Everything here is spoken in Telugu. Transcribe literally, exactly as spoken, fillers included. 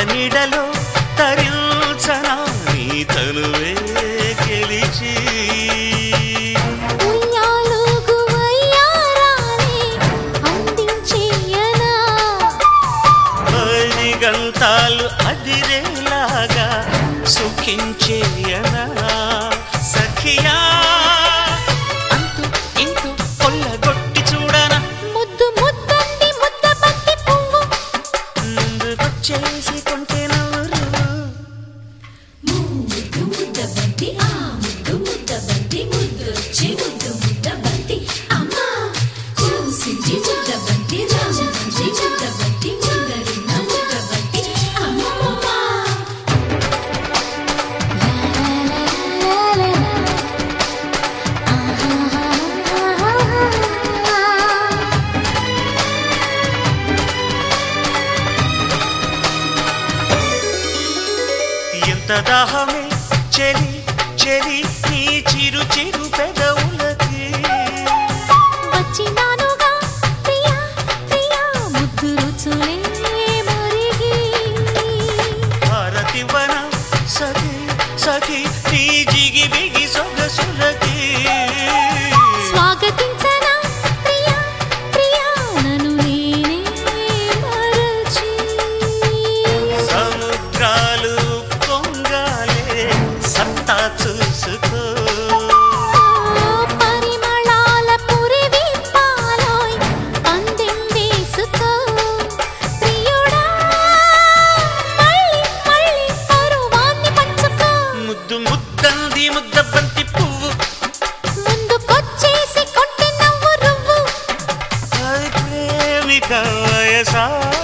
నీడలో తరించనా నీ తనువే గెలిచి గంతాలు అదిరేలాగా సుఖించేయనా సఖియా అంతు ఇంతు కొల్లగొట్టి చూడనా ముద్దు ముద్దండి ముద్ద బంతి పువ్వు ముందుకొచ్చేసి కొంటే నవ్వురు ముద్దు ముద్ద బంతి ఆ ముద్దు ముద్ద బంతి ముద్దొచ్చి ముద్దు ముద్ద బంతి అమ్మా చూసి ముద్ద బంతి రాజు ముద్ద బంతి ముందరున్న ముద్ద బంతి అమ్మమ్మ ఎంత దాహమే చెలి చెలి నీ చిరు చిరు పెదవులకి వచ్చినానుగా ప్రియా ప్రియా ముద్దు రుచులే మరిగి భారతివన సఖి సఖి నీ జిగి బిగి సొగసులకి స్వాగతించనా ప్రియా ప్రియా నన్ను నేనే మరచి సముద్రాలు పొంగాలే సత్తా చూసుకో పరిమళాల పురివి పాలోయ్ పందెం వేసుకో ప్రియుడా మళ్ళీ మళ్ళీ పరువాన్ని పంచుకో ముద్దు ముద్దంది ముద్ద బంతి పువ్వు ముందుకొచ్చేసి కొంటె నవ్వు రువ్వు ప్రేమిక వయసా